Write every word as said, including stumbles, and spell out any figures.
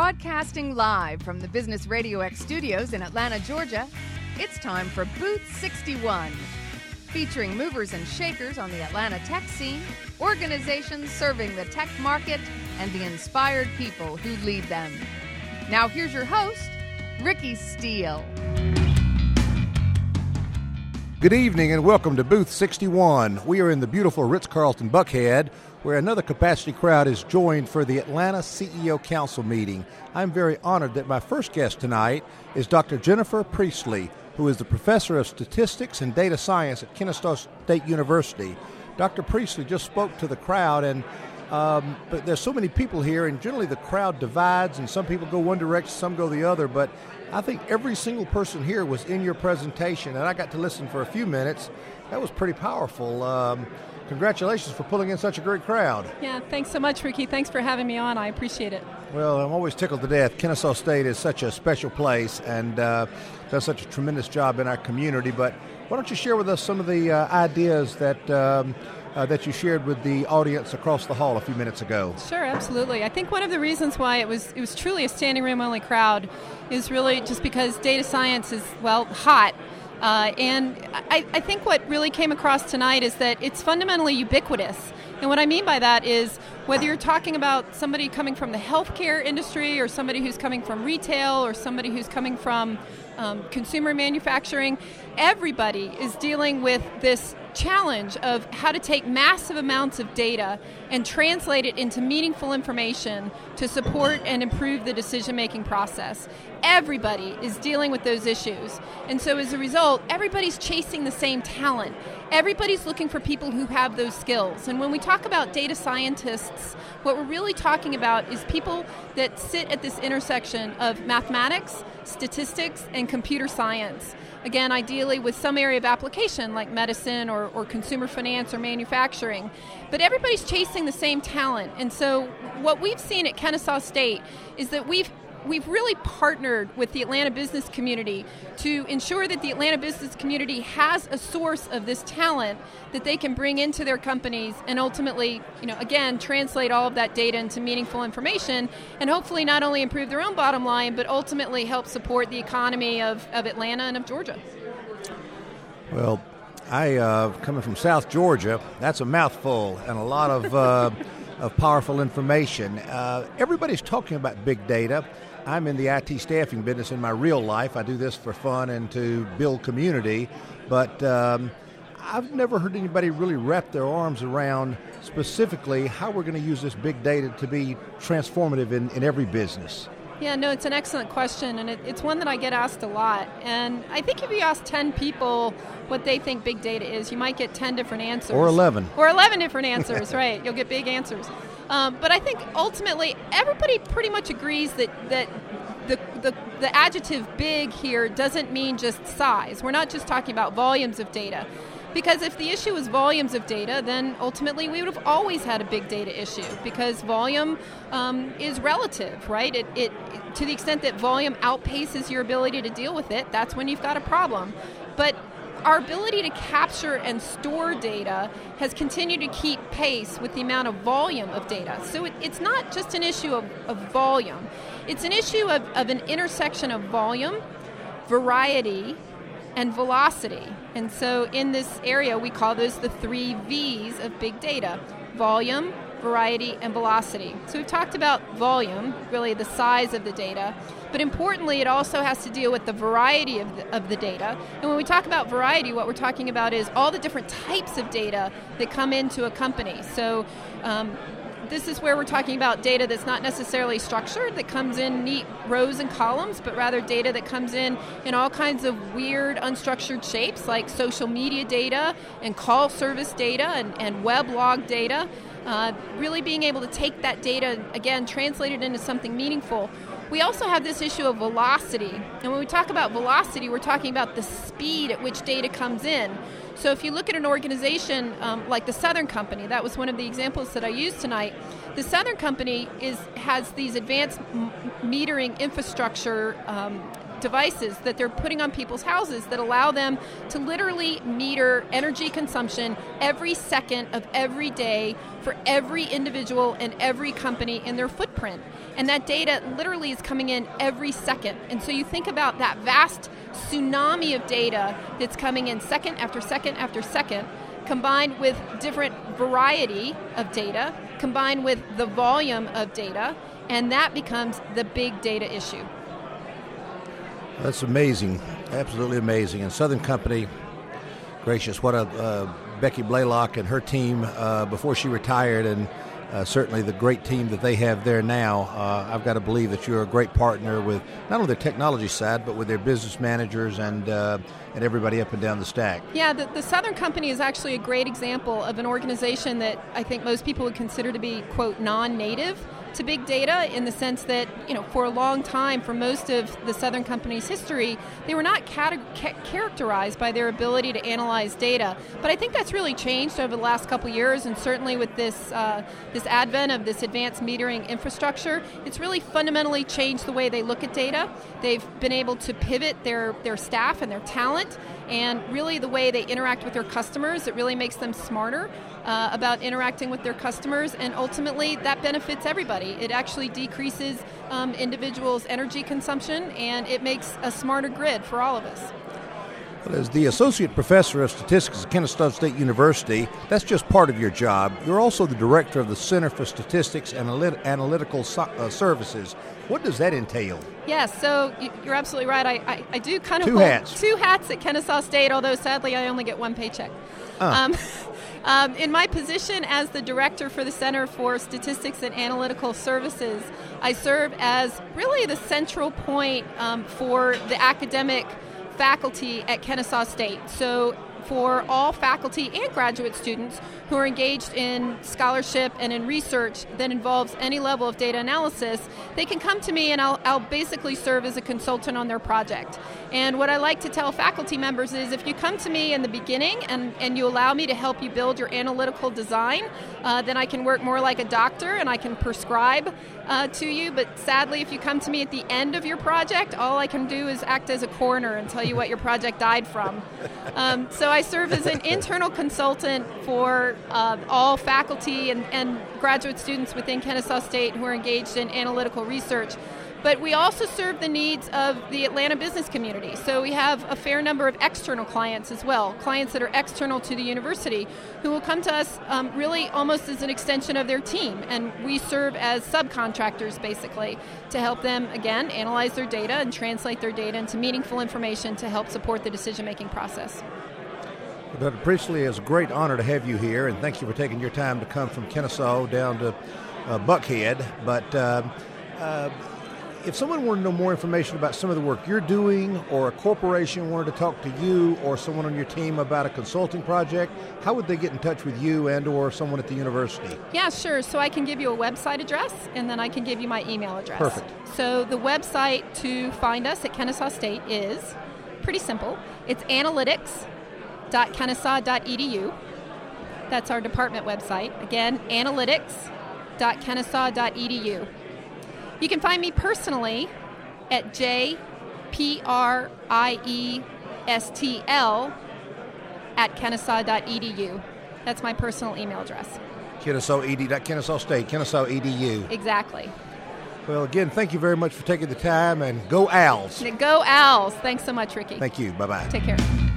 Broadcasting live from the Business Radio X studios in Atlanta, Georgia, it's time for Booth sixty-one, featuring movers and shakers on the Atlanta tech scene, organizations serving the tech market, and the inspired people who lead them. Now here's your host, Ricky Steele. Good evening and welcome to Booth sixty-one. We are in the beautiful Ritz-Carlton Buckhead, where another capacity crowd is joined for the Atlanta C E O Council meeting. I'm very honored that my first guest tonight is Doctor Jennifer Priestley, who is the Professor of Statistics and Data Science at Kennesaw State University. Doctor Priestley just spoke to the crowd, and um, but there's so many people here, and generally the crowd divides, and some people go one direction, some go the other, but I think every single person here was in your presentation, and I got to listen for a few minutes. That was pretty powerful. Um, congratulations for pulling in such a great crowd. Yeah, thanks so much, Ricky. Thanks for having me on. I appreciate it. Well, I'm always tickled to death. Kennesaw State is such a special place and uh, does such a tremendous job in our community. But why don't you share with us some of the uh, ideas that um, uh, that you shared with the audience across the hall a few minutes ago? Sure, absolutely. I think one of the reasons why it was it was truly a standing room only crowd is really just because data science is, well, hot. Uh, and I, I think what really came across tonight is that it's fundamentally ubiquitous. And what I mean by that is whether you're talking about somebody coming from the healthcare industry or somebody who's coming from retail or somebody who's coming from um, consumer manufacturing, everybody is dealing with this challenge of how to take massive amounts of data and translate it into meaningful information to support and improve the decision-making process. Everybody is dealing with those issues. And so as a result, everybody's chasing the same talent. Everybody's looking for people who have those skills. And when we talk about data scientists, what we're really talking about is people that sit at this intersection of mathematics, statistics, and computer science. Again, ideally with some area of application like medicine or, or consumer finance or manufacturing. But everybody's chasing the same talent. And so what we've seen at Kennesaw State is that we've We've really partnered with the Atlanta business community to ensure that the Atlanta business community has a source of this talent that they can bring into their companies and ultimately, you know, again, translate all of that data into meaningful information and hopefully not only improve their own bottom line, but ultimately help support the economy of, of Atlanta and of Georgia. Well, I, uh, coming from South Georgia, that's a mouthful and a lot of, uh, of powerful information. Uh, everybody's talking about big data. I'm in the I T staffing business in my real life. I do this for fun and to build community, but um, I've never heard anybody really wrap their arms around specifically how we're going to use this big data to be transformative in, in every business. Yeah, no, it's an excellent question, and it, it's one that I get asked a lot. And I think if you ask ten people what they think big data is, you might get ten different answers. Or eleven. Or eleven different answers, right. You'll get big answers. Um, but I think ultimately everybody pretty much agrees that, that the, the the adjective big here doesn't mean just size. We're not just talking about volumes of data. Because if the issue is volumes of data, then ultimately we would have always had a big data issue because volume um, is relative, right? It, it to the extent that volume outpaces your ability to deal with it, that's when you've got a problem. But our ability to capture and store data has continued to keep pace with the amount of volume of data. So it, it's not just an issue of, of volume. It's an issue of, of an intersection of volume, variety, and velocity. And so in this area, we call those the three V's of big data: volume, variety, and velocity. So we've talked about volume, really the size of the data, but importantly, it also has to deal with the variety of the, of the data. And when we talk about variety, what we're talking about is all the different types of data that come into a company. So um, this is where we're talking about data that's not necessarily structured, that comes in neat rows and columns, but rather data that comes in in all kinds of weird, unstructured shapes, like social media data and call service data and, and web log data. Uh, really being able to take that data, again, translate it into something meaningful. We also have this issue of velocity. And when we talk about velocity, we're talking about the speed at which data comes in. So if you look at an organization um, like the Southern Company, that was one of the examples that I used tonight. The Southern Company is has these advanced m- metering infrastructure um, devices that they're putting on people's houses that allow them to literally meter energy consumption every second of every day for every individual and every company in their footprint. And that data literally is coming in every second. And so you think about that vast tsunami of data that's coming in second after second after second, combined with different variety of data, combined with the volume of data, and that becomes the big data issue. That's amazing, absolutely amazing. And Southern Company, gracious, what a uh, Becky Blaylock and her team uh, before she retired, and uh, certainly the great team that they have there now. Uh, I've got to believe that you're a great partner with not only their technology side, but with their business managers and uh, and everybody up and down the stack. Yeah, the, the Southern Company is actually a great example of an organization that I think most people would consider to be, quote, non-native to big data, in the sense that, you know, for a long time, for most of the Southern Company's history, they were not cate- ca- characterized by their ability to analyze data. But I think that's really changed over the last couple years, and certainly with this uh, this advent of this advanced metering infrastructure, it's really fundamentally changed the way they look at data. They've been able to pivot their, their staff and their talent, and really the way they interact with their customers. It really makes them smarter uh, about interacting with their customers, and ultimately that benefits everybody. It actually decreases um, individuals' energy consumption, and it makes a smarter grid for all of us. Well, as the Associate Professor of Statistics at Kennesaw State University, that's just part of your job. You're also the Director of the Center for Statistics and Analyt- Analytical so- uh, Services. What does that entail? Yes, so you're absolutely right. I, I, I do kind of two hold hats. two hats at Kennesaw State, although sadly I only get one paycheck. Uh. Um, um, in my position as the Director for the Center for Statistics and Analytical Services, I serve as really the central point um, for the academic faculty at Kennesaw State. So for all faculty and graduate students who are engaged in scholarship and in research that involves any level of data analysis, they can come to me and I'll, I'll basically serve as a consultant on their project. And what I like to tell faculty members is, if you come to me in the beginning and, and you allow me to help you build your analytical design, uh, then I can work more like a doctor and I can prescribe uh, to you. But sadly, if you come to me at the end of your project, all I can do is act as a coroner and tell you what your project died from. Um, so I serve as an internal consultant for uh, all faculty and, and graduate students within Kennesaw State who are engaged in analytical research. But we also serve the needs of the Atlanta business community. So we have a fair number of external clients as well, clients that are external to the university, who will come to us um, really almost as an extension of their team. And we serve as subcontractors, basically, to help them, again, analyze their data and translate their data into meaningful information to help support the decision-making process. Doctor Priestley, it's a great honor to have you here, and thank you for taking your time to come from Kennesaw down to uh, Buckhead. But uh, uh, if someone wanted to know more information about some of the work you're doing, or a corporation wanted to talk to you or someone on your team about a consulting project, how would they get in touch with you and or someone at the university? Yeah, sure. So I can give you a website address, and then I can give you my email address. Perfect. So the website to find us at Kennesaw State is pretty simple. It's analytics dot kennesaw dot e d u. That's our department website. Again, analytics dot kennesaw dot e d u. You can find me personally at J P R I E S T L at kennesaw dot e d u. That's my personal email address. Kennesaw E D, Kennesaw State, Kennesaw E D U. Exactly. Well, again, thank you very much for taking the time, and go Owls. Go Owls. Thanks so much, Ricky. Thank you. Bye-bye. Take care.